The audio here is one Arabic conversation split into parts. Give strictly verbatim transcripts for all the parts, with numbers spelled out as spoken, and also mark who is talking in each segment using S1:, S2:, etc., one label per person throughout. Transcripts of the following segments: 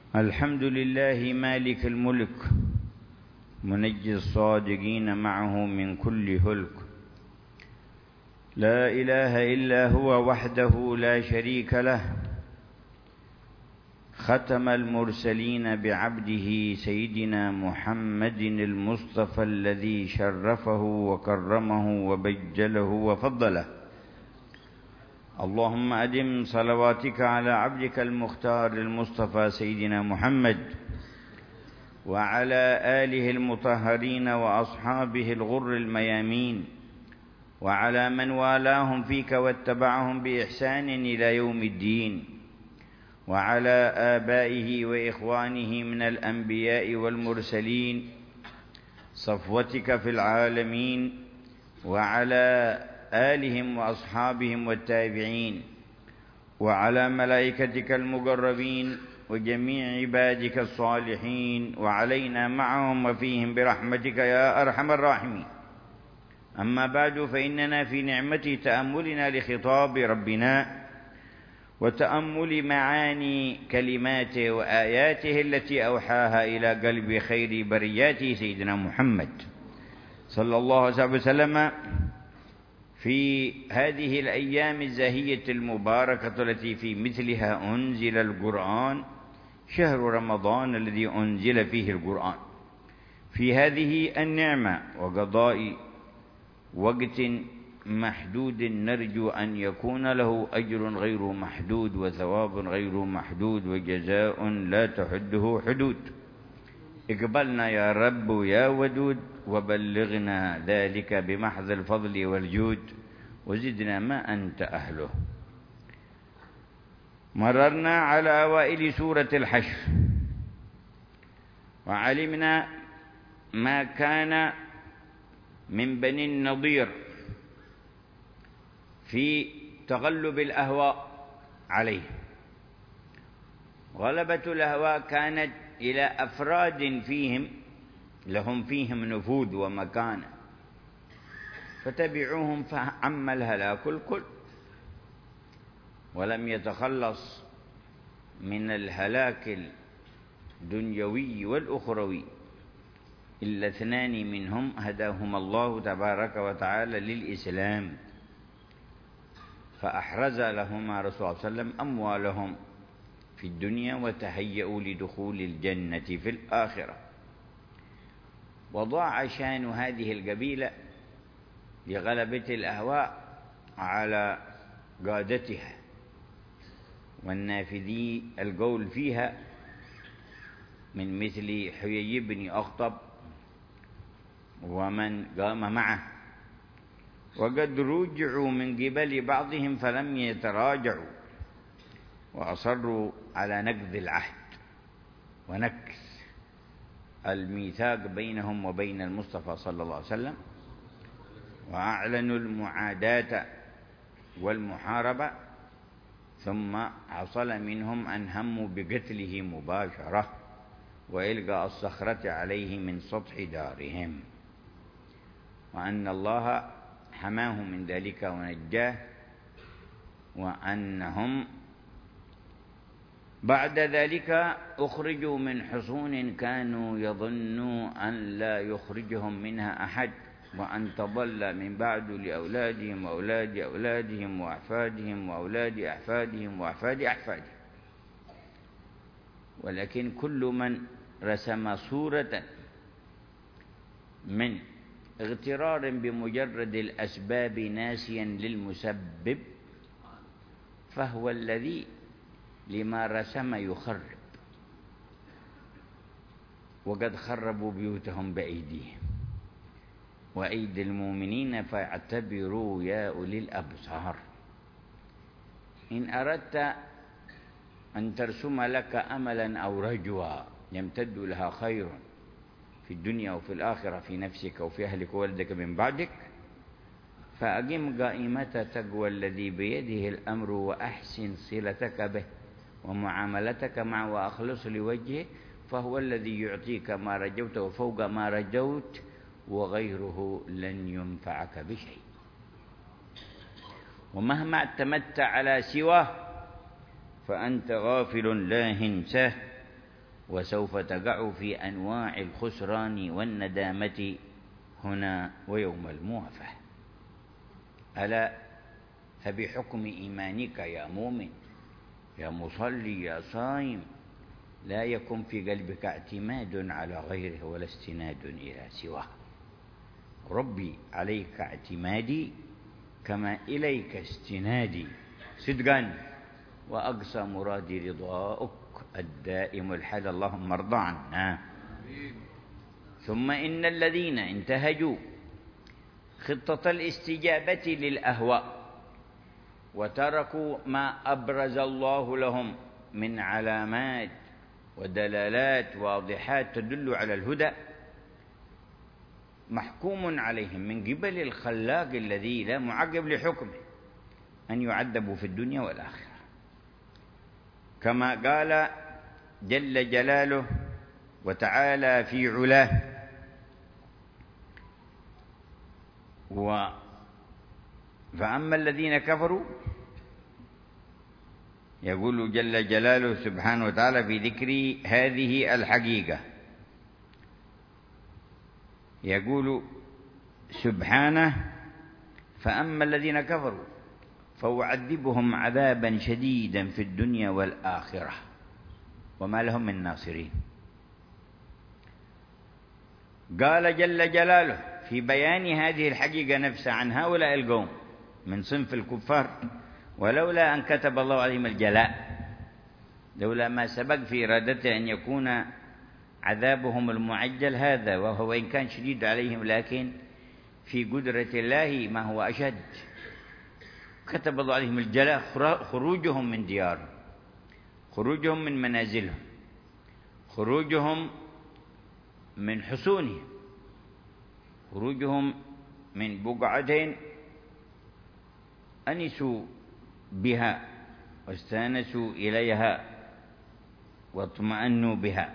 S1: الحمد لله مالك الملك منجي الصادقين معه من كل هلك. لا إله إلا هو وحده لا شريك له. ختم المرسلين بعبده سيدنا محمد المصطفى الذي شرفه وكرمه وبجله وفضله. اللهم أدم صلواتك على عبدك المختار المصطفى سيدنا محمد وعلى آله المطهرين وأصحابه الغر الميامين وعلى من والاهم فيك واتبعهم بإحسان إلى يوم الدين، وعلى آبائه وإخوانه من الأنبياء والمرسلين صفوتك في العالمين، وعلى آلهم وأصحابهم والتابعين، وعلى ملائكتك المقربين وجميع عبادك الصالحين، وعلينا معهم وفيهم برحمتك يا أرحم الراحمين. أما بعد، فإننا في نعمة تأملنا لخطاب ربنا وتأمل معاني كلماته وآياته التي أوحاها إلى قلب خير برياته سيدنا محمد صلى الله عليه وسلم في هذه الأيام الزاهية المباركة التي في مثلها أنزل القرآن، شهر رمضان الذي أنزل فيه القرآن. في هذه النعمة وقضاء وقت محدود نرجو أن يكون له أجر غير محدود وثواب غير محدود وجزاء لا تحده حدود. اقبلنا يا رب يا ودود وبلغنا ذلك بمحض الفضل والجود وزدنا ما أنت أهله. مررنا على أوائل سورة الحشر وعلمنا ما كان من بني النضير في تغلب الأهواء عليه. غلبة الأهواء كانت إلى أفراد فيهم لهم فيهم نفوذ ومكانة، فتبعوهم فعم الهلاك الكل، ولم يتخلص من الهلاك الدنيوي والأخروي إلا اثنان منهم هداهما الله تبارك وتعالى للإسلام، فأحرز لهما رسول الله صلى الله عليه وسلم أموالهم في الدنيا وتهيأوا لدخول الجنة في الآخرة. وضاع شان هذه القبيلة لغلبة الأهواء على قادتها والنافذي القول فيها من مثل حيي بن أخطب ومن قام معه، وقد رجعوا من قبل بعضهم فلم يتراجعوا وأصروا على نقض العهد ونكث الميثاق بينهم وبين المصطفى صلى الله عليه وسلم، وأعلنوا المعاداة والمحاربة، ثم حصل منهم أن هموا بقتله مباشرة وإلقاء الصخرة عليه من سطح دارهم، وأن الله حماه من ذلك ونجاه، وأنهم بعد ذلك أخرجوا من حصون كانوا يظنوا أن لا يخرجهم منها أحد، وأن تظل من بعد لأولادهم وأولاد أولادهم وأحفادهم وأولاد أحفادهم وأحفاد أحفادهم. ولكن كل من رسم صورة من اغترار بمجرد الأسباب ناسيا للمسبب فهو الذي لما رسم يخرب، وقد خربوا بيوتهم بأيديهم وأيدي المؤمنين فاعتبروا يا أولي الأبصار. إن أردت أن ترسم لك أملا أو رجوى يمتد لها خير في الدنيا وفي الآخرة في نفسك وفي أهلك وولدك من بعدك، فأقم قائمة تقوى الذي بيده الأمر وأحسن صلتك به ومعاملتك معه وأخلص لوجهه، فهو الذي يعطيك ما رجوت وفوق ما رجوت، وغيره لن ينفعك بشيء. ومهما اعتمدت على سواه فأنت غافل لاهٍ ساه، وسوف تقع في أنواع الخسران والندامة هنا ويوم الموافاة. ألا فبحكم إيمانك يا مؤمن يا مصلي يا صائم لا يكن في قلبك اعتماد على غيره ولا استناد إلى سواه. ربي عليك اعتمادي كما إليك استنادي صدقا، وأقصى مرادي رضاؤك الدائم الحال، اللهم ارض عنا. ثم إن الذين انتهجوا خطة الاستجابة للأهواء وتركوا ما أبرز الله لهم من علامات ودلالات واضحات تدل على الهدى محكوم عليهم من قبل الخلاق الذي لا معقب لحكمه أن يعذبوا في الدنيا والآخرة، كما قال جل جلاله وتعالى في علاه: و فأما الذين كفروا، يقول جل جلاله سبحانه وتعالى في ذكر هذه الحقيقة، يقول سبحانه: فأما الذين كفروا فأعذبهم عذابا شديدا في الدنيا والآخرة وما لهم من ناصرين. قال جل جلاله في بيان هذه الحقيقة نفسها عن هؤلاء القوم من صنف الكفار: ولولا أن كتب الله عليهم الجلاء، لولا ما سبق في إرادته أن يكون عذابهم المعجل هذا، وهو إن كان شديد عليهم لكن في قدرة الله ما هو أشد. كتب الله عليهم الجلاء، خروجهم من ديارهم، خروجهم من منازلهم، خروجهم من حصونهم، خروجهم من بقعتين أنسوا بها واستانسوا إليها واطمأنوا بها،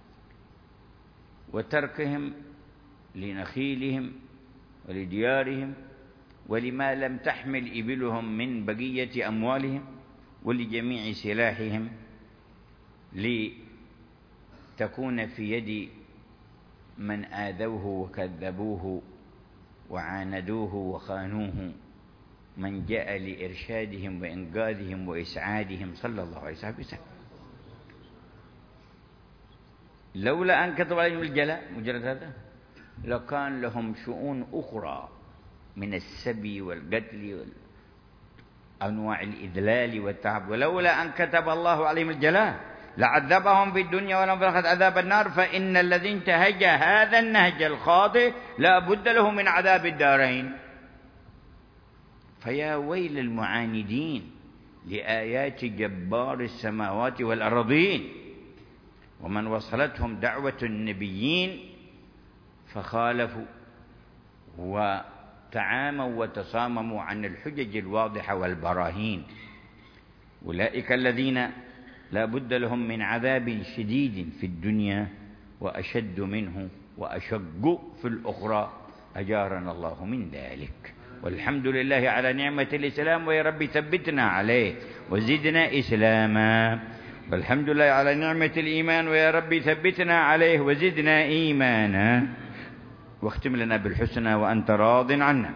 S1: وتركهم لنخيلهم ولديارهم ولما لم تحمل إبلهم من بقية أموالهم ولجميع سلاحهم لتكون في يد من آذوه وكذبوه وعاندوه وخانوه من جاء لإرشادهم وإنقاذهم وإسعادهم صلى الله عليه وسلم. لولا أن كتب عليهم الجلاء مجرد هذا لكان لهم شؤون أخرى من السبي والقتل وأنواع الإذلال والتعب، ولولا أن كتب الله عليهم الجلاء لعذبهم في الدنيا ولهم في الآخرة عذاب النار، فإن الذي انتهج هذا النهج الخاطئ لا بد له من عذاب الدارين. فيا ويل المعاندين لآيات جبار السماوات والأرضين ومن وصلتهم دعوة النبيين فخالفوا وتعاموا وتصامموا عن الحجج الواضحة والبراهين. أولئك الذين لا بد لهم من عذاب شديد في الدنيا وأشد منه وأشق في الأخرى، أجارنا الله من ذلك. والحمد لله على نعمة الإسلام، ويا رب ثبتنا عليه وزدنا إسلاما. والحمد لله على نعمة الإيمان، ويا رب ثبتنا عليه وزدنا إيمانا. واختم لنا بالحسنى وأنت راض عنا.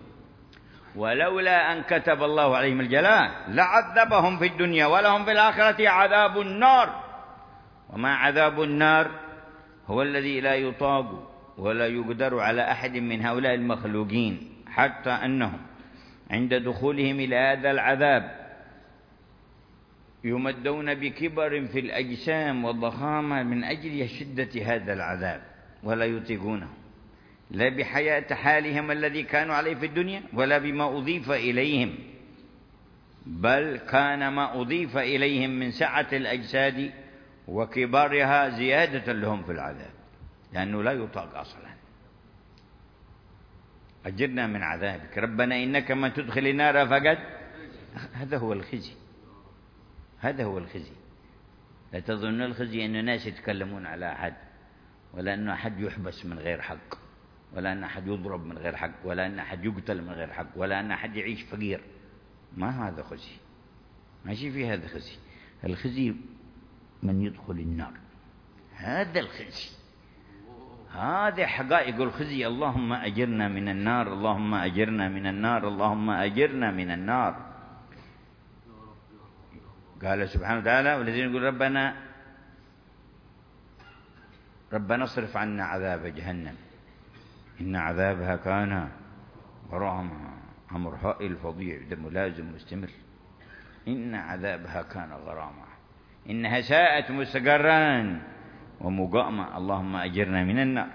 S1: ولولا أن كتب الله عليهم الجلاء لعذبهم في الدنيا ولهم في الآخرة عذاب النار، وما عذاب النار هو الذي لا يطاق ولا يقدر على أحد من هؤلاء المخلوقين، حتى أنهم عند دخولهم إلى هذا العذاب يمدون بكبر في الأجسام والضخامة من أجل شدة هذا العذاب، ولا يطيقونه لا بحياة حالهم الذي كانوا عليه في الدنيا ولا بما أضيف إليهم، بل كان ما أضيف إليهم من سعة الأجساد وكبارها زيادة لهم في العذاب، لأنه لا يطاق أصلا. أجرنا من عذابك ربنا إنك من تدخل النار فقد، هذا هو الخزي، هذا هو الخزي. لا تظن الخزي أن الناس يتكلمون على أحد، ولا أن أحد يحبس من غير حق، ولا أن أحد يضرب من غير حق، ولا أن أحد يقتل من غير حق، ولا أن أحد يعيش فقير. ما هذا خزي، ماشي في هذا خزي. الخزي من يدخل النار هذا الخزي، هذه حقائق الخزي. اللهم أجرنا من النار، اللهم أجرنا من النار، اللهم أجرنا من النار. قال سبحانه وتعالى: والذين يقول ربنا ربنا اصرف عنا عذاب جهنم إن عذابها كان غراما. أمر هائل فظيع ملازم مستمر. إن عذابها كان غراما إنها ساءت مستقرا ومقاما. اللهم أجرنا من النار.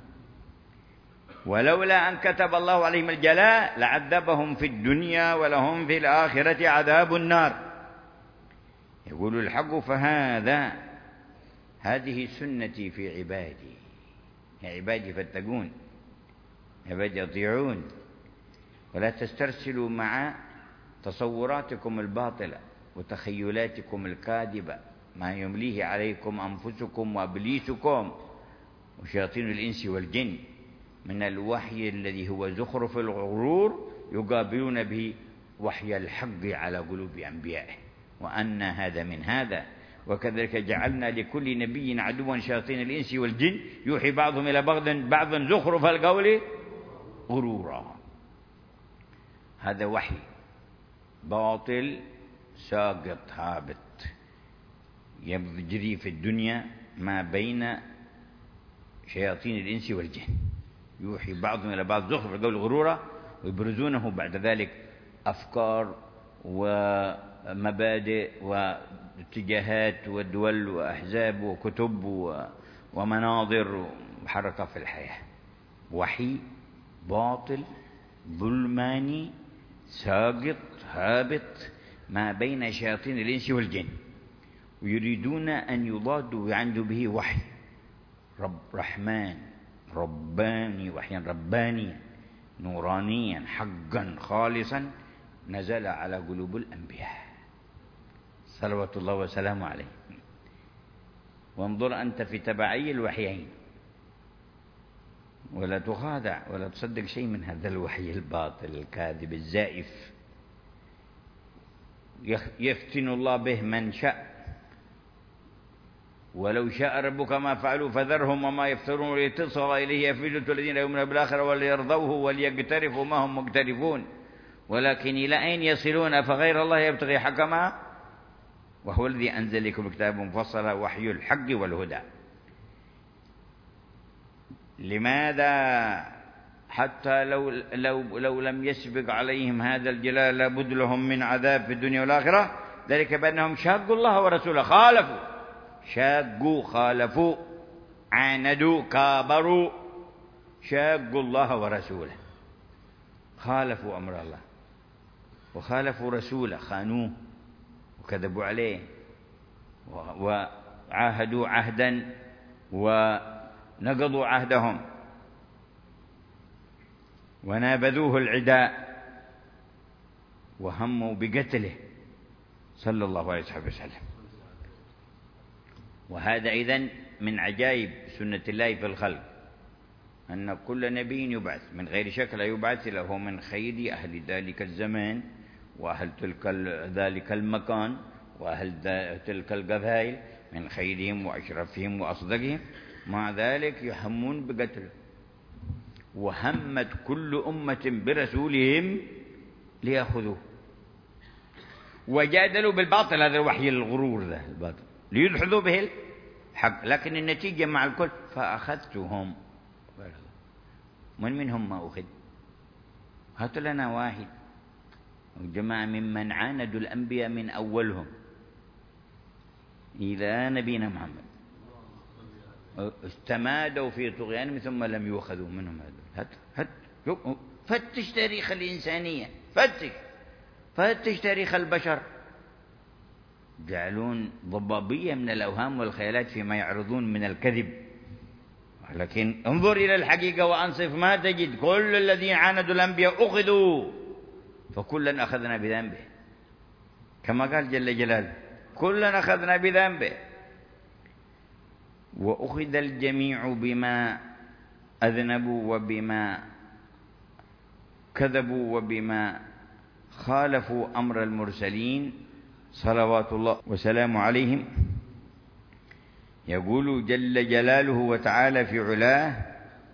S1: ولولا أن كتب الله عليهم الجلاء لعذبهم في الدنيا ولهم في الآخرة عذاب النار. يقول الحق: فهذا هذه سنتي في عبادي، يا عبادي فاتقون، يا عبادي أطيعون، ولا تسترسلوا مع تصوراتكم الباطلة وتخيلاتكم الكاذبة ما يمليه عليكم أنفسكم وإبليسكم وشياطين الإنس والجن من الوحي الذي هو زخرف الغرور يقابلون به وحي الحق على قلوب أنبيائه، وأن هذا من هذا. وكذلك جعلنا لكل نبي عدوا شياطين الإنس والجن يوحي بعضهم إلى بعض بعضا زخرف القول غرورا. هذا وحي باطل ساقط هابط يجري في الدنيا ما بين شياطين الإنس والجن، يوحي بعضهم إلى بعض زخرف القول غرورا، ويبرزونه بعد ذلك أفكار ومبادئ واتجاهات ودول وأحزاب وكتب ومناظر وحركة في الحياة. وحي باطل ظلماني ساقط هابط ما بين شياطين الإنس والجن، ويريدون أن يضادوا ويعندوا به وحي رب رحمن رباني، وحيا ربانيا نورانيا حقا خالصا نزل على قلوب الأنبياء صلوات الله وسلامه عليه. وانظر أنت في تبعي الوحيين ولا تخادع ولا تصدق شيء من هذا الوحي الباطل الكاذب الزائف. يفتن الله به من شاء، ولو شاء ربك ما فعلوا فذرهم وما يفترون لتصغى إليه أفئدة الذين يؤمنون بالآخرة وليرضوه وليقترفوا ما هم مقترفون ولكن إلى أين يصلون فغير الله يبتغي حكما وهو الذي أنزل لكم كتابا مفصلا وحي الحق والهدى. لماذا؟ حتى لو, لو, لو لم يسبق عليهم هذا الجلال لابد لهم من عذاب في الدنيا والآخرة، ذلك بأنهم شاقوا الله ورسوله، خالفوا شاقوا خالفوا عاندوا كابروا، شاقوا الله ورسوله، خالفوا أمر الله وخالفوا رسوله، خانوه وكذبوا عليه وعاهدوا عهدا ونقضوا عهدهم ونابذوه العداء وهموا بقتله صلى الله عليه وسلم. وهذا إذن من عجائب سنة الله في الخلق أن كل نبي يبعث من غير شك لا يبعث له من خير أهل ذلك الزمان وأهل تلك ذلك المكان وأهل تلك القبائل من خيرهم وأشرفهم وأصدقهم، مع ذلك يهمون بقتله. وهمت كل أمة برسولهم ليأخذوه وجادلوا بالباطل، هذا الوحي الغرور ذا الباطل ليدحضوا به الحق، لكن النتيجة مع الكل فأخذتهم. من منهم ما أخذ؟ هاتوا لنا واحد. وجماعة ممن عاندوا الأنبياء من أولهم إلى نبينا محمد استمادوا في طغيانهم ثم لم يؤخذوا منهم. هات هات فتش تاريخ الإنسانية، فتش فتش تاريخ البشر، جعلون ضبابية من الأوهام والخيالات فيما يعرضون من الكذب. لكن انظر إلى الحقيقة وأنصف ما تجد كل الذين عاندوا الأنبياء أخذوا، فكلا أخذنا بذنبه كما قال جل جلاله، كلا أخذنا بذنبه. وأخذ الجميع بما أذنبوا وبما كذبوا وبما خالفوا أمر المرسلين صلوات الله وسلامه عليهم. يقول جل جلاله وتعالى في علاه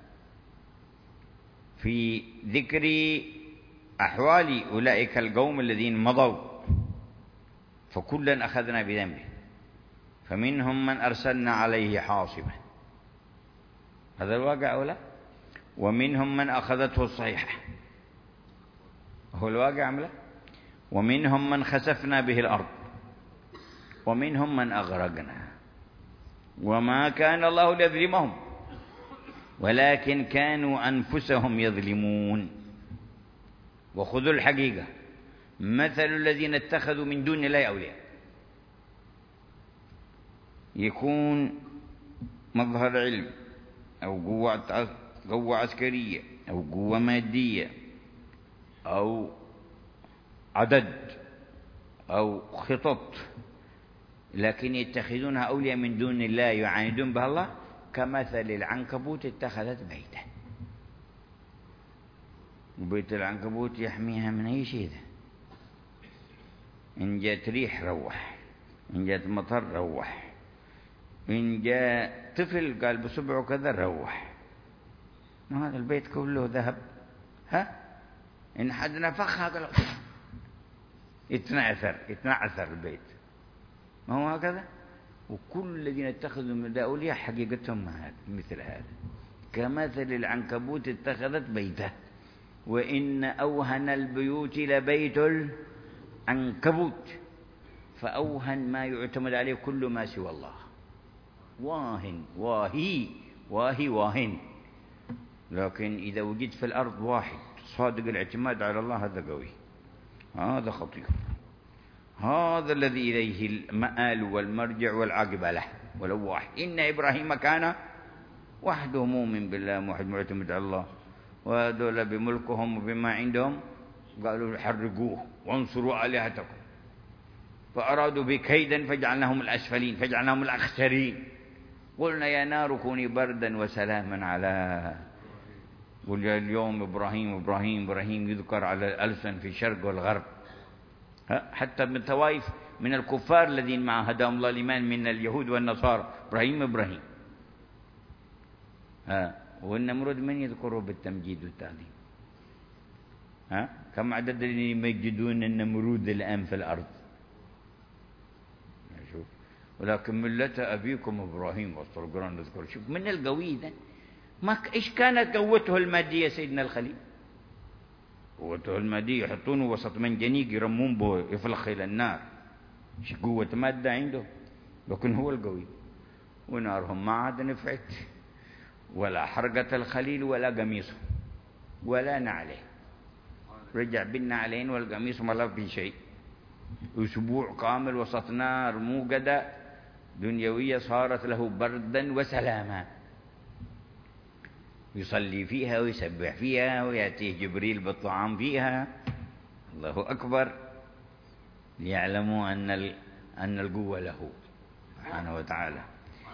S1: في ذكر أحوال أولئك القوم الذين مضوا: فكلا أخذنا بذنبه فمنهم من أرسلنا عليه حاصبا، هذا الواقع أو لا؟ ومنهم من أخذته الصيحة، هو الواقع أم لا؟ ومنهم من خسفنا به الأرض ومنهم من أغرقنا وما كان الله ليظلمهم ولكن كانوا أنفسهم يظلمون. وخذوا الحقيقة: مثل الذين اتخذوا من دون الله أولياء، يكون مظهر علم أو قوة قوة عسكرية أو قوة مادية أو عدد أو خطط، لكن يتخذونها أولياء من دون الله يعاندون بها الله، كمثل العنكبوت اتخذت بيتا، وبيت العنكبوت يحميها من أي شيء. إن جاءت ريح روح، إن جاءت مطر روح، إن جاء طفل قال بصبعه كذا روح. ما هذا البيت كله ذهب، ها؟ إن حد نفخها قال يتنعثر يتنعثر البيت، ما هو هكذا؟ وكل الذين اتخذوا من أولياء حقيقتهم مثل هذا، كمثل العنكبوت اتخذت بيته وإن أوهن البيوت لبيت العنكبوت، فأوهن ما يعتمد عليه كل ما سوى الله. واهن واهي واهي واهن، لكن إذا وجد في الأرض واحد صادق الاعتماد على الله هذا قوي، هذا خطير، هذا الذي إليه المآل والمرجع والعاقبة له. ولو واحد، إن إبراهيم كان وحده مؤمن بالله واحد معتمد على الله، وهذول بملكهم وبما عندهم قالوا حرقوه وانصروا آلهتكم، فأرادوا بكيدا فجعلناهم الأسفلين فجعلناهم الأخسرين. قلنا يا نار كوني بردا وسلاما على، قل اليوم إبراهيم إبراهيم إبراهيم يذكر على الألسن في الشرق والغرب، حتى من طوائف من الكفار الذين مع هداهم الله الإيمان من اليهود والنصارى إبراهيم إبراهيم. ها والنمرود من يذكره بالتمجيد والتعظيم؟ ها كم عدد الذين يمجدون النمرود الآن في الأرض؟ شوف، ولكن ملة أبيكم إبراهيم وسط القرآن نذكر. شوف من القوي ذا، ما إيش كانت قوته المادية سيدنا الخليل؟ قوته المادية يحطونه وسط منجنيق يرمون به يفلخ إلى النار، إيش قوة مادة عنده؟ لكن هو القوي. ونارهم ما عاد نفعت ولا حرقت الخليل ولا قميصه ولا نعله، رجع بالنعلين والقميص ما لا في شيء. أسبوع كامل وسط نار موقدة دنيوية صارت له بردا وسلاما، يصلي فيها ويسبح فيها ويأتيه جبريل بالطعام فيها. الله أكبر، ليعلموا أن أن القوة له سبحانه وتعالى.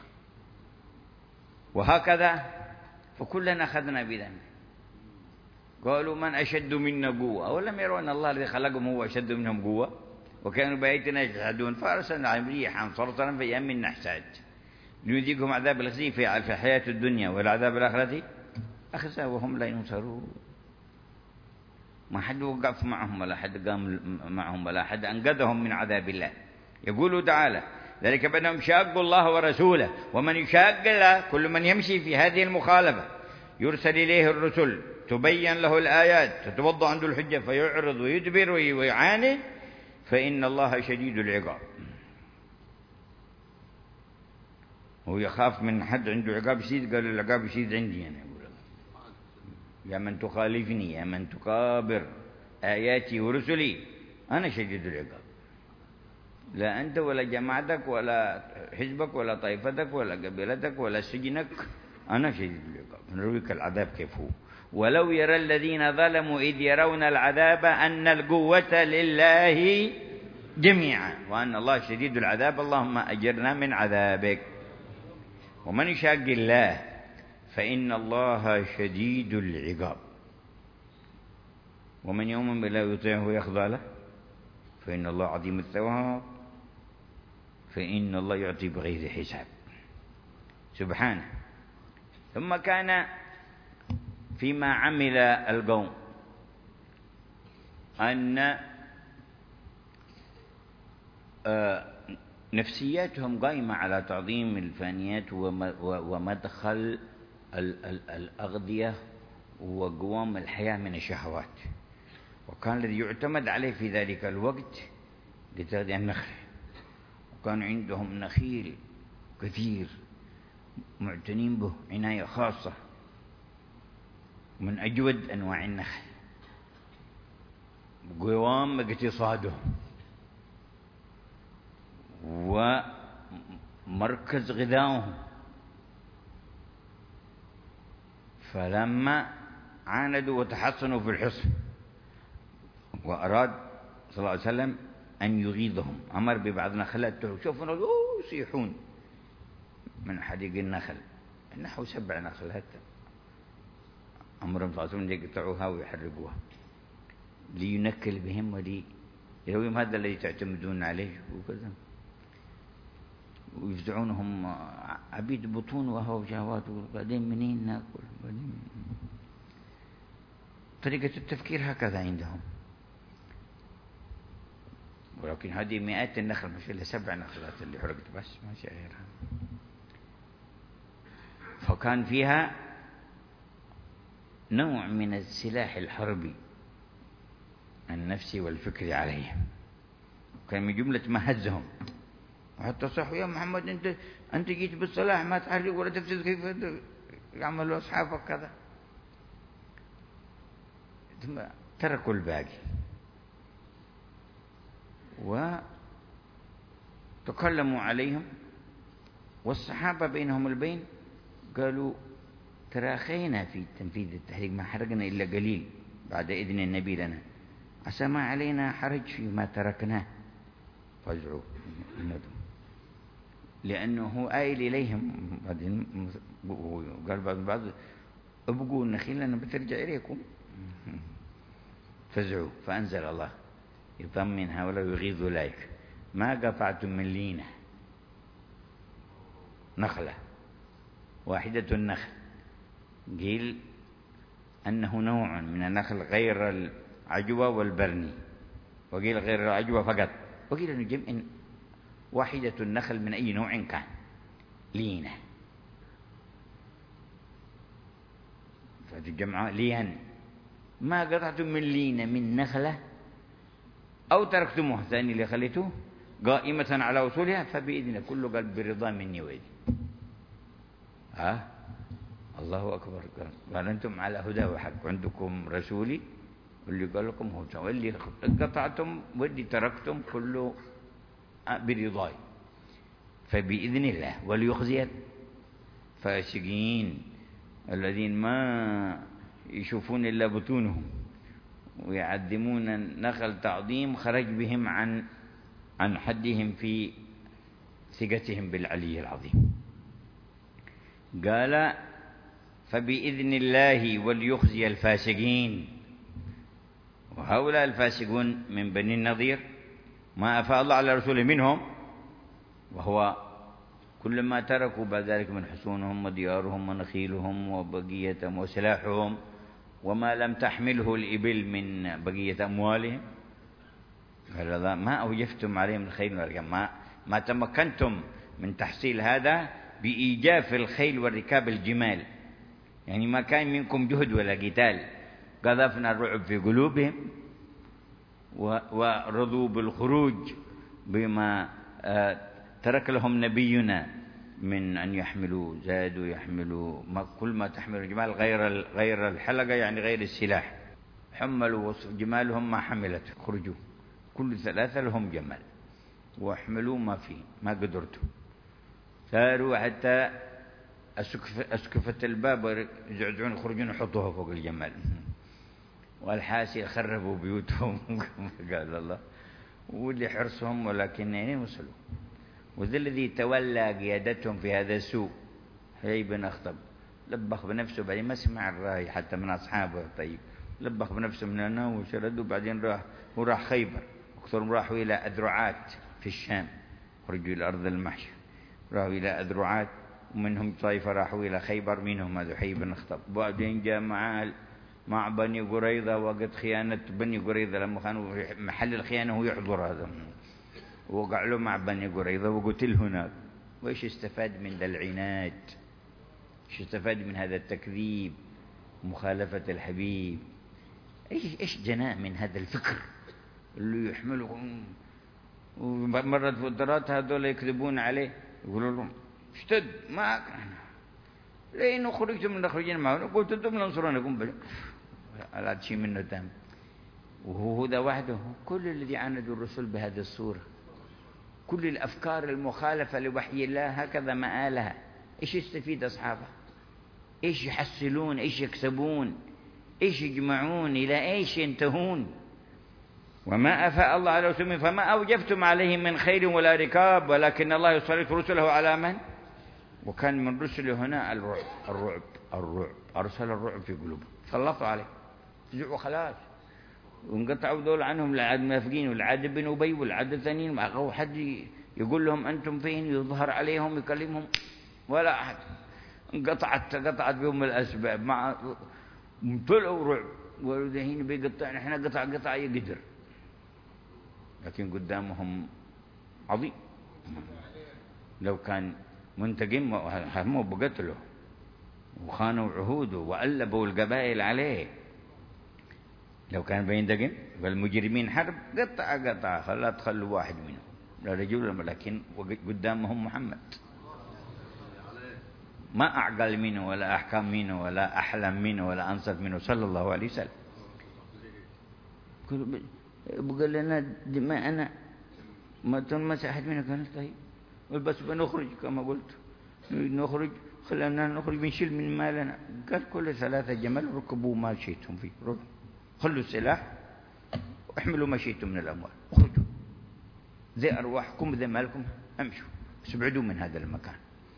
S1: وهكذا فكلنا أخذنا بذنبه. قالوا من أشد منا قوة، أولم يروا أن الله الذي خلقهم هو أشد منهم قوة؟ وكانوا بآياتنا يجحدون فأرسلنا عليهم ريحا صرصرا في أيام نحسات ليذيقهم عذاب الخزي في الحياة الدنيا والعذاب الآخرة أخزى وهم لا ينصرون. ما حد وقف معهم ولا حد قام معهم ولا حد أنقذهم من عذاب الله. يقول تعالى: ذلك بأنهم شاقوا الله ورسوله ومن يشاق الله، كل من يمشي في هذه المخالفة يرسل إليه الرسل تبين له الآيات تتوضأ عنده الحجة فيعرض ويدبر ويعاند، فإن الله شديد العقاب. هو يخاف من حد عنده عقاب شديد، قال العقاب شديد عندي أنا. يقول يا من تخالفني يا من تكابر آياتي ورسلي أنا شديد العقاب، لا أنت ولا جماعتك ولا حزبك ولا طائفتك ولا قبيلتك ولا سجنك، أنا شديد العقاب. نرويك العذاب كيف هو. ولو يرى الذين ظلموا إذ يرون العذاب أن القوة لله جميعا وأن الله شديد العذاب، اللهم أجرنا من عذابك. ومن يشاق الله فإن الله شديد العقاب. ومن يؤمن بالله ويطيعه ويخضع له فإن الله عظيم الثواب، فإن الله يعطي بغير حساب. سبحانه. ثم كان فيما عمل القوم أن نفسياتهم قائمة على تعظيم الفانيات ومدخل الأغذية وقوام الحياة من الشهوات، وكان الذي يعتمد عليه في ذلك الوقت لتغذية النخل، وكان عندهم نخيل كثير معتنين به عناية خاصة من أجود أنواع النخل، قوام اقتصادهم ومركز غذائهم. فلما عاندوا وتحصنوا في الحصن وأراد صلى الله عليه وسلم أن يغيظهم، أمر ببعض نخلات، شوفوا يصيحون من حديق النخل نحو سبع نخلات، أمرهم صلى الله عليه وسلم يقطعوها ويحرقوها لينكل بهم ولي يرويهم هذا الذي تعتمدون عليه وكذا، ويفزعونهم عبيد بطون وهو شهوات، وبعدين منين ناكل؟ بعدين طريقة التفكير هكذا عندهم. ولكن هذه مئات النخل مش إلا سبع نخلات اللي حرقت بس، ما شيء غيرها. فكان فيها نوع من السلاح الحربي النفسي والفكري عليهم، كان من جملة ما هزهم. وحتى صحوا يا محمد أنت أنت جيت بالصلاح ما تحرق ولا تفسد، كيف يعملوا أصحابك كذا؟ ثم تركوا الباقي وتكلموا عليهم، والصحابة بينهم البين قالوا تراخينا في تنفيذ التحريق، ما حرقنا إلا قليل بعد إذن النبي لنا، عسى ما علينا حرج فيما تركناه. فزعوا لأنه آيل إليهم، بعدين قال بعض بعض ابقوا النخيل لأنه بترجع إليكم. فزعوا فأنزل الله يطمن هؤلاء ويغيظ أولئك، ما قطعتم من لينة نخلة واحدة النخل، قيل أنه نوع من النخل غير العجوة والبرني، وقيل غير العجوة فقط، وقيل أنه جمع واحدة النخل من أي نوع كان لينة، فتجمع لين. ما قطعتم من لينة من نخلة أو تركتموها، ثاني اللي خليتوه قائمة على وصولها فبإذن كل قلب برضا مني وإذن. ها الله أكبر. قال أنتم على هدى وحق، عندكم رسولي واللي قال لكم هو، واللي قطعتم واللي تركتم كله برضاي فبإذن الله. وليخزي الفاسقين الذين ما يشوفون إلا بطونهم ويعدمون النخل تعظيم خرج بهم عن عن حدهم في ثقتهم بالعلي العظيم. قال فبإذن الله وليخزي الفاسقين، وهؤلاء الفاسقون من بني النضير ما أفاء الله على رسوله منهم، وهو كل ما تركوا بعد ذلك من حصونهم وديارهم ونخيلهم وبقيتهم وسلاحهم وما لم تحمله الإبل من بقية أموالهم، ما أوجفتم عليهم الخيل والركاب، ما, ما تمكنتم من تحصيل هذا بإيجاف الخيل والركاب الجمال، يعني ما كان منكم جهد ولا قتال. قذفنا الرعب في قلوبهم ورضوا بالخروج بما ترك لهم نبينا من أن يحملوا زاد ويحملوا ما كل ما تحمل الجمال غير غير الحلقة، يعني غير السلاح. حملوا جمالهم ما حملت، خرجوا كل ثلاثة لهم جمال واحملوا ما فيه ما قدرتوا. ساروا حتى أسكفة الباب يزعزعون يخرجون يحطوها فوق الجمال، والحاسي خربوا بيوتهم قال الله، واللي حرصهم ولكن وصلوا. وذا الذي تولى قيادتهم في هذا السوء حيي بن أخطب، لبخ بنفسه بعدين ما سمع الرأي حتى من أصحابه، طيب لبخ بنفسه من هنا وشردوا، بعدين راح وراح خيبر، أكثرهم راحوا إلى أذرعات في الشام، خرجوا إلى أرض المحشر، راحوا إلى أذرعات ومنهم طائفة راحوا إلى خيبر، منهم ذحي بن أخطب. بعدين جاء مع مع بني قريظة وقت خيانة بني قريظة، لما كانوا في محل الخيانة هو يحضر هذا، وقع له مع بني قريظة وقتل هناك. وإيش استفاد من ذا العناد؟ إيش استفاد من هذا التكذيب مخالفة الحبيب؟ إيش إيش جناء من هذا الفكر اللي يحملهم؟ ومرت فترات هذول يكذبون عليه، يقولوا لهم اشتد معك، لأنه خرجتم من خرجين معه، قلت أنتم لنصرونكم بل على شيء منه تام. وهو ذا وحده كل الذي عاندوا الرسل بهذه الصورة، كل الأفكار المخالفة لوحي الله هكذا مآلها. إيش يستفيد أصحابه؟ إيش يحصلون؟ إيش يكسبون؟ إيش يجمعون؟ إلى إيش ينتهون؟ وما أفاء الله على رسله فما أوجفتم عليه من خير ولا ركاب، ولكن الله يسلط رسله على من؟ وكان من رسله هنا الرعب الرعب الرعب، أرسل الرعب في قلوبهم، سلطوا عليه، رجعوا خلاص، وانقطعوا دول عنهم العاد المنافقين والعاد بن أبي والعاد الثانيين. ما أخو حد يقول لهم أنتم فين، يظهر عليهم يكلمهم ولا أحد. انقطعت قطعت بهم الأسباب، مع طلعوا رعب، والذين بيقطعنا احنا قطع قطع يقدر، لكن قدامهم عظيم. لو كان منتقم هموا بقتله وخانوا عهوده وألبوا القبائل عليه، لو كان بينتقم فالمجرمين حرب قطع قطع خلا تخلوا واحد منهم، لا رجل، لكن قدامهم محمد ما أعقل منه ولا أحكم منه ولا أحلم منه ولا أنصف منه صلى الله عليه وسلم. بقول لنا دماءنا ما تنمس أحد منه، قال طيب بس بنخرج كما قلت، نخرج خلنا نخرج بنشيل من مالنا. قال كل ثلاثة جمل ركبوا ما شئتم فيه، خلوا السلاح واحملوا ما شئتم من الأموال، اخرجوا ذي أرواحكم ذي مالكم، امشوا بس ابعدوا من هذا المكان،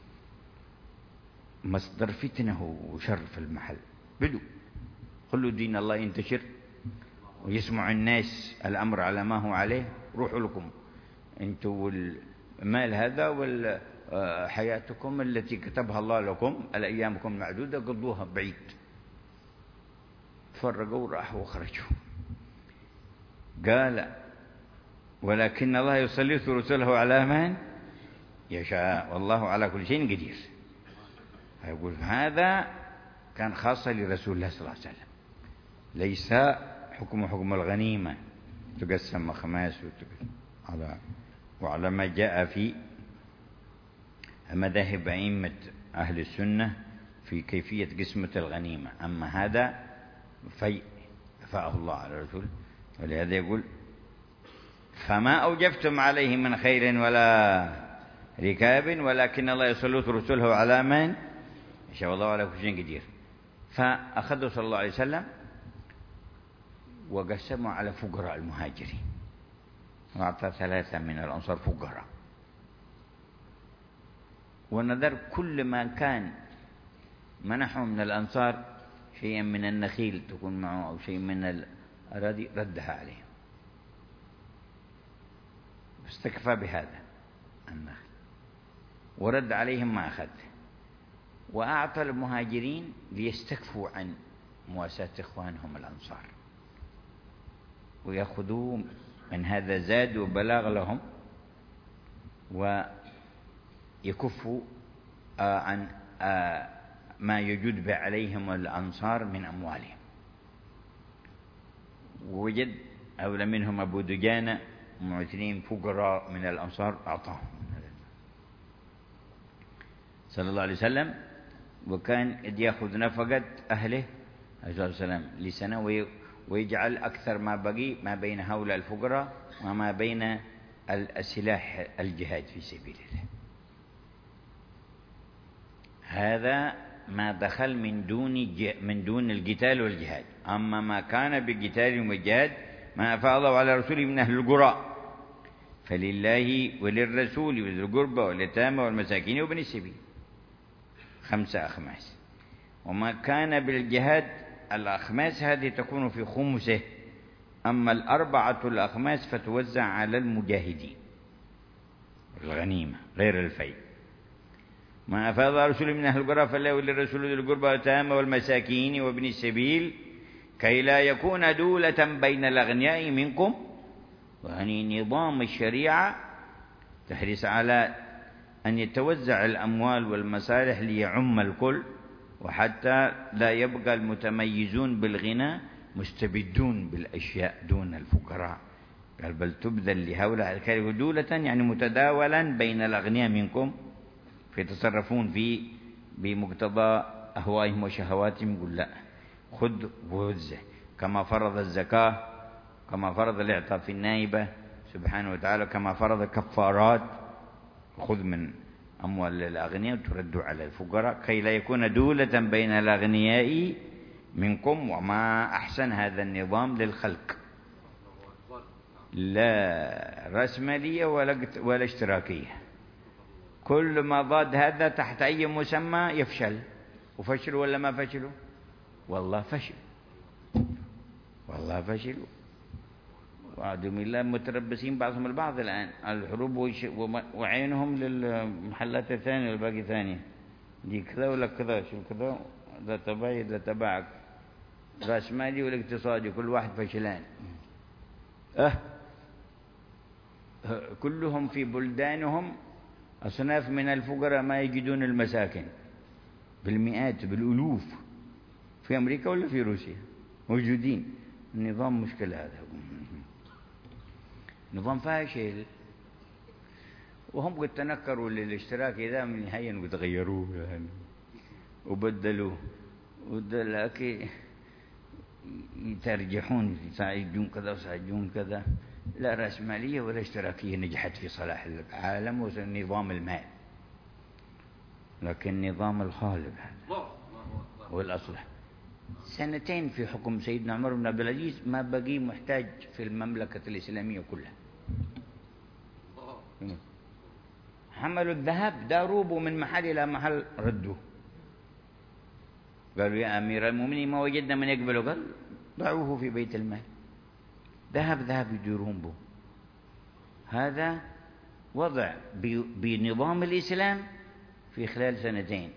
S1: مصدر فتنة وشر في المحل، بدوا خلوا دين الله ينتشر ويسمع الناس الأمر على ما هو عليه، روحوا لكم انتوا المال هذا وحياتكم التي كتبها الله لكم الأيامكم معدودة قضوها بعيد. تفرقوا وراحوا وخرجوا. قال ولكن الله يسلط رسله على من يشاء والله على كل شيء قدير. يقول هذا كان خاصة لرسول الله صلى الله عليه وسلم، ليس حكم حكم الغنيمة تقسم خماس على وعلى ما جاء في مذاهب أئمة أهل السنة في كيفية قسمة الغنيمة. أما هذا في أفاءه الله على رسوله، ولهذا يقول فما أوجفتم عليه من خير ولا ركاب ولكن الله يسلط رسله على من يشاء والله على كل شيء قدير. فأخذه صلى الله عليه وسلم وقسموا على فقراء المهاجرين، وأعطى ثلاثة من الأنصار فقراء، ونذر كل ما كان منحه من الأنصار شيئا من النخيل تكون معه أو شيء من الأراضي ردها عليهم، استكفى بهذا النخل ورد عليهم ما أخذ، وأعطى المهاجرين ليستكفوا عن مواساة إخوانهم الأنصار ويأخذوا من هذا زاد وبلاغ لهم ويكفوا عن ما يجود به عليهم الأنصار من أموالهم. ووجد أولى منهم أبو دجانة معتنين فقراء من الأنصار أعطاهم صلى الله عليه وسلم، وكان يأخذ نفقة أهله عليه الصلاة والسلام لسنة ويجعل أكثر ما بقي ما بين هؤلاء الفقراء وما بين السلاح الجهاد في سبيل الله. هذا ما دخل من دون من دون القتال والجهاد. أما ما كان بقتال وجهاد ما أفاء الله على رسوله من أهل القرى فلله وللرسول وذي القربى واليتامى والمساكين وابن السبيل، خمسة أخماس. وما كان بالجهاد الأخماس هذه تكون في خمسه، أما الأربعة الأخماس فتوزع على المجاهدين الغنيمة غير الفيء. ما أفاض رسول من أهل القرى فلا وللرسول ذي القربى واليتامى والمساكين وابن السبيل كي لا يكون دولة بين الأغنياء منكم. يعني نظام الشريعة تحرص على أن يتوزع الأموال والمصالح ليعم الكل، وحتى لا يبقى المتميزون بالغنى مستبدون بالأشياء دون الفقراء. قال بل تبذل لهؤلاء الكلمة دولة يعني متداولا بين الأغنياء منكم فيتصرفون فيه بمقتضى أهوائهم وشهواتهم. يقول لا، خذ ووزع كما فرض الزكاة، كما فرض الإعطاء في النائبة سبحانه وتعالى، كما فرض كفارات. خذ من أموال الأغنياء وترد على الفقراء كي لا يكون دولة بين الأغنياء منكم. وما أحسن هذا النظام للخلق، لا رأسمالية ولا ولا اشتراكية. كل ما ضاد هذا تحت أي مسمى يفشل. وفشلوا ولا ما فشلوا؟ والله فشل، والله فشلوا. وعدوا بالله متربصين بعضهم البعض الآن الحروب، وعينهم للمحلات الثانية والباقي ثانية، دي كذا ولا كذا، شو كذا، ذا تبعي ذا تبعك، رأس مالي والاقتصادي، كل واحد فشلان. أه كلهم في بلدانهم أصناف من الفقراء ما يجدون المساكن بالمئات بالألوف. في أمريكا ولا في روسيا موجودين. النظام مشكلة، هذا نظام فاشل. وهم قد تنكروا للاشتراك إذا من النهاية قد غيروه يعني وبدلوه، ولكن يترجحون يساعدون كذا ويساعدون كذا. لا رأسمالية ولا اشتراكية نجحت في صلاح العالم ونظام المال، لكن نظام الخالب هذا والأصلح. سنتين في حكم سيدنا عمر بن عبد العزيز ما بقي محتاج في المملكة الإسلامية كلها. حملوا الذهب داروه من محل إلى محل ردوه. قالوا يا أمير المؤمنين ما وجدنا من يقبله، قال ضعوه في بيت المال. ذهب ذهب يديرون به. هذا وضع بنظام الإسلام في خلال سنتين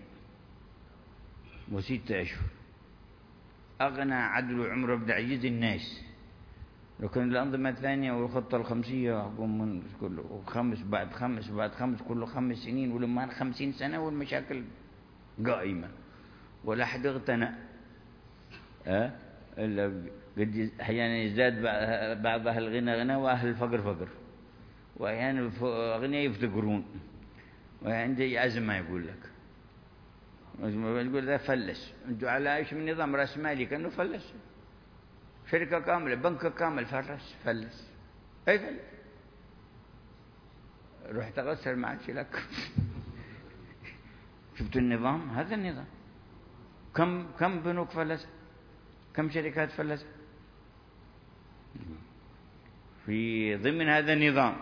S1: وستة أشهر أغنى عدل عمر بن عزيز الناس. لكن الأنظمة الثانية والخطة الخمسية من كله وخمس بعد خمس بعد خمس كله خمس سنين ولما خمسين سنة والمشاكل قائمة ولا حد اغتنى. أه؟ قد أحيانا يزداد بعض أهل الغنى غنى وأهل الفقر فقر، وأحيانا الأغنياء يفتقرون، وعندي أزمة يقول لك يقول ذا فلس. أنتوا على إيش من نظام رأس مالي كأنه فلس. شركة كاملة بنك كامل فلس فلس أي فلس. روح تغسل ما عادش لك. شفت النظام؟ هذا النظام. كم كم بنوك فلس، كم شركات فلس في ضمن هذا النظام.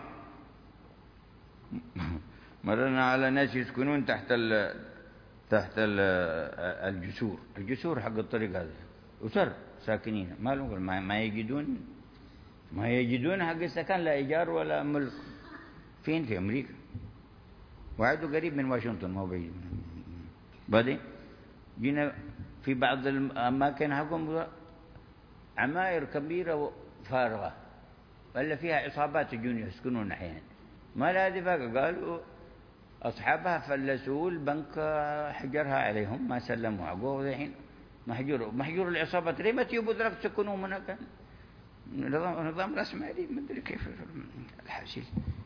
S1: مررنا على ناس يسكنون تحت ال تحت ال الجسور الجسور حق الطريق هذا، أسر ساكنين ما لهم ما يجدون ما يجدون حق السكن، لا إيجار ولا ملك. فين؟ في أمريكا، وعدوا قريب من واشنطن ما هو بعيد. بعدين جينا في بعض الأماكن حقهم عماير كبيرة فارغة ولا فيها عصابات يجون يسكنون أحيانا. ما لا دفاق، قالوا أصحابها فلسوا البنك حجرها عليهم ما سلموا عقوه. الحين محجور محجور العصابات. ليه ما تجيبوا ذلك تسكنوا هناك؟ نظام نظام راس مالي ما أدري كيف الحاصل.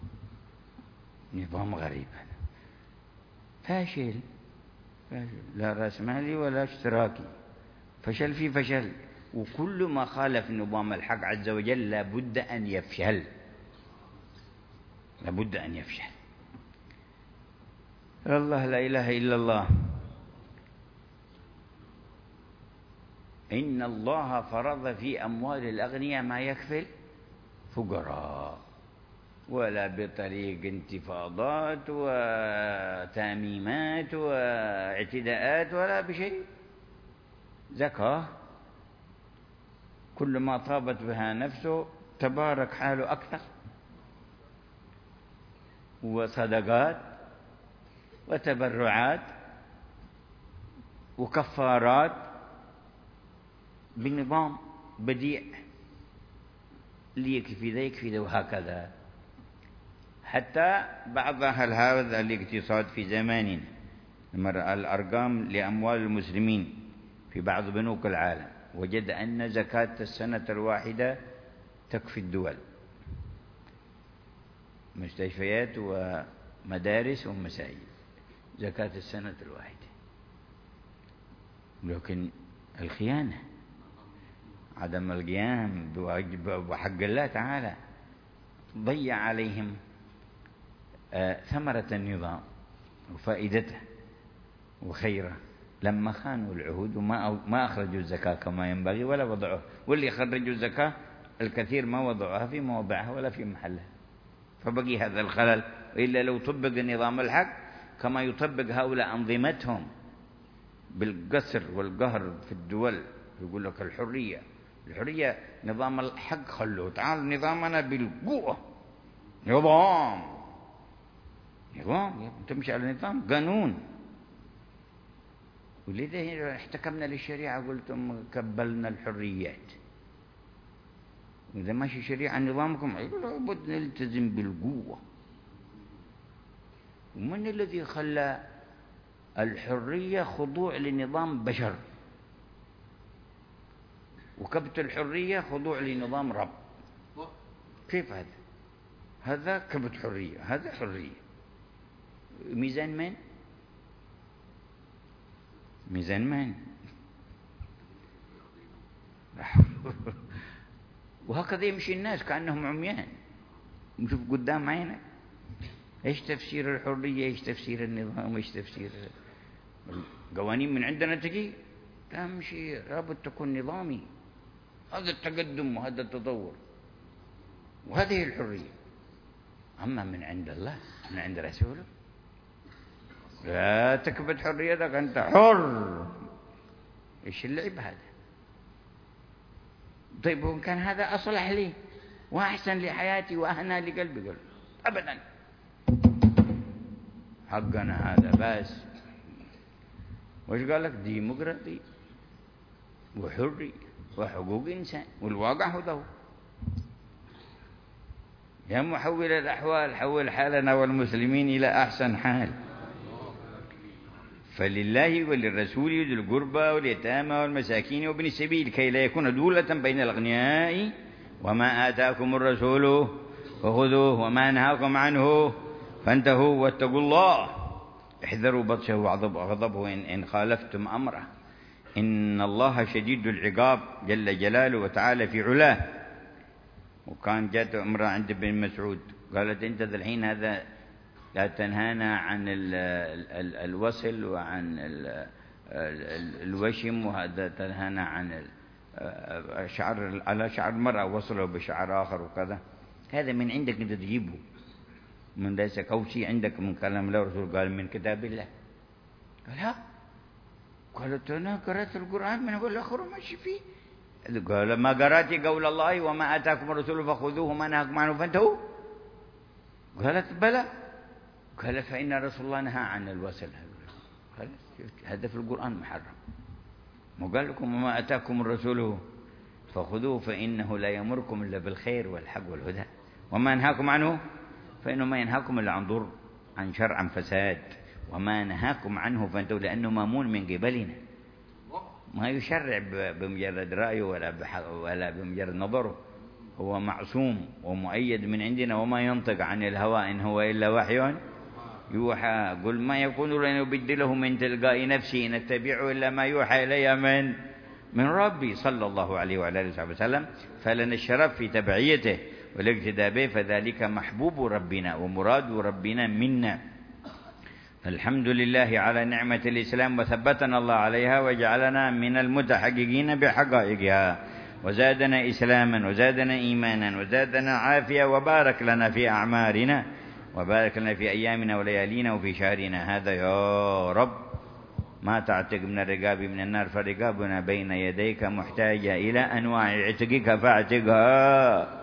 S1: نظام غريب هذا فاشل فاشل، لا راس مالي ولا اشتراكي، فشل في فشل. وكل ما خالف نظام الحق عز وجل لابد أن يفشل، لابد أن يفشل. الله لا إله إلا الله. إن الله فرض في أموال الأغنياء ما يكفي الفقراء، ولا بطريق انتفاضات وتاميمات واعتداءات ولا بشيء. زكاة كل ما طابت بها نفسه تبارك حاله أكثر، وصدقات وتبرعات وكفارات بنظام بديع، اللي يكفي ذا يكفي ذا، وهكذا. حتى بعض أهل هذا الاقتصاد في زماننا لما رأى الأرقام لأموال المسلمين في بعض بنوك العالم وجد أن زكاة السنة الواحدة تكفي الدول، مستشفيات ومدارس ومساجد، زكاة السنة الواحدة. لكن الخيانة، عدم القيام بحق الله تعالى ضيع عليهم ثمرة النظام وفائدته وخيره لما خانوا العهود وما ما أخرجوا الزكاة كما ينبغي ولا وضعوها، واللي خرجوا الزكاة الكثير ما وضعوها في موضعها ولا في محلها، فبقي هذا الخلل. وإلا لو طبق النظام الحق كما يطبق هؤلاء أنظمتهم بالقسر والقهر في الدول، يقول لك الحرية الحرية نظام الحق خلوه، تعال نظامنا بالقوة، نظام نظام تمشي على نظام قانون. ولذا احتكمنا للشريعة، قلتم كبلنا الحريات، وإذا ماشي شريعة نظامكم لابد نلتزم بالقوة. ومن الذي خلى الحرية خضوع لنظام بشر، وكبت الحرية خضوع لنظام رب؟ كيف هذا؟ هذا كبت حرية، هذا حرية. ميزان من؟ ميزان من؟ وهكذا يمشي الناس كأنهم عميان، نشوف قدام عينك ايش تفسير الحرية، ايش تفسير النظام، ايش تفسير القوانين من عندنا تجي تمشي، لابد تكون نظامي. هذا التقدم وهذا التطور وهذه الحرية. أما من عند الله، من عند رسوله، لا تكبت حريتك، أنت حر. إيش اللعب هذا؟ طيب وإن كان هذا أصلح لي وأحسن لحياتي وأهنى لقلبي، قل أبدا، حقنا هذا بس. وإيش قال لك؟ ديمقراطي وحرية وحقوق إنسان، والواقع هو ده. يا محول الأحوال حول حالنا والمسلمين إلى أحسن حال. فلله وللرسول وذي القربى واليتامى والمساكين وابن السبيل كي لا يكون دولة بين الأغنياء. وما آتاكم الرسول فخذوه وما نهاكم عنه فانتهوا واتقوا الله احذروا بطشه وغضبه إن خالفتم أمره إن الله شديد العقاب جل جلاله وتعالى في علاه. وكان جاءت امرأة عند ابن مسعود قالت أنت ذا الحين هذا لا تنهانا عن ال ال الوصل وعن ال ال الوشم، وهذا تنهانا عن شعر على شعر المرأة وصله بشعر آخر وكذا، هذا من عندك أنت تجيبه، من ليس كوشي عندك من كلام الله ورسوله. قال من كتاب الله. قال ها، قالت أنا قرأت القرآن من أول لآخره ماشي فيه. قال ما قرأت قول الله وما آتاكم الرسول فخذوه وما نهاكم عنه فانتهوا؟ قالت بلى. قال فإن رسول الله نهى عن الوصل. قال هذا في القرآن محرم، وقال لكم وما آتاكم الرسول فخذوه فإنه لا يمركم إلا بالخير والحق والهدى، وما نهاكم عنه فإنه ما ينهاكم إلا عن ضر، عن شر، عن فساد. وما نهاكم عنه فانتهوا، لأنه مامون من قبلنا، ما يشرع بمجرد رأيه ولا ولا بمجرد نظره، هو معصوم ومؤيد من عندنا. وما ينطق عن الهوى إن هو إلا وحي يوحى. قل ما يكون لن يبدله من تلقاء نفسي إن أتبعه إلا ما يوحى إلي من من ربي صلى الله عليه وعلى آله وصحبه وسلم. فلنا الشرف في تبعيته والاقتداء به، فذلك محبوب ربنا ومراد ربنا منا. الحمد لله على نعمة الإسلام وثبتنا الله عليها وجعلنا من المتحققين بحقائقها، وزادنا إسلاما وزادنا إيمانا وزادنا عافية، وبارك لنا في أعمارنا وبارك لنا في أيامنا وليالينا وفي شهرنا هذا يا رب. ما تعتق من الرقاب من النار فرقابنا بين يديك محتاجة إلى أنواع عتقك فاعتقها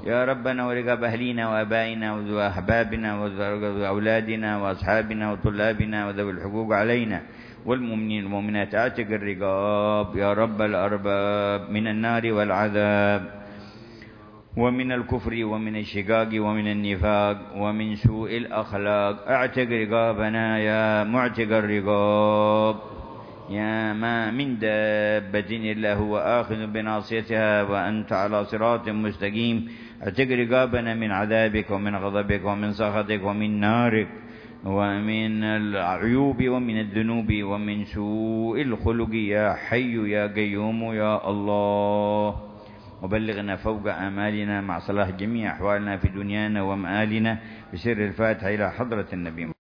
S1: يا ربنا ورقاب أهلينا وأبائنا وأحبابنا وأولادنا وأصحابنا وطلابنا وذوي الحقوق علينا والمؤمنين والمؤمنات. اعتق الرقاب يا رب الأرباب من النار والعذاب ومن الكفر ومن الشقاق ومن النفاق ومن سوء الأخلاق. اعتق رقابنا يا معتق الرقاب، يا ما من دابة إلا هو آخذ بناصيتها وأنت على صراط مستقيم. اعتق رقابنا من عذابك ومن غضبك ومن سخطك ومن نارك ومن العيوب ومن الذنوب ومن سوء الخلق يا حي يا قيوم يا الله. وبلغنا فوق آمالنا مع صلاح جميع أحوالنا في دنيانا ومآلنا بسر الفاتحة إلى حضرة النبي.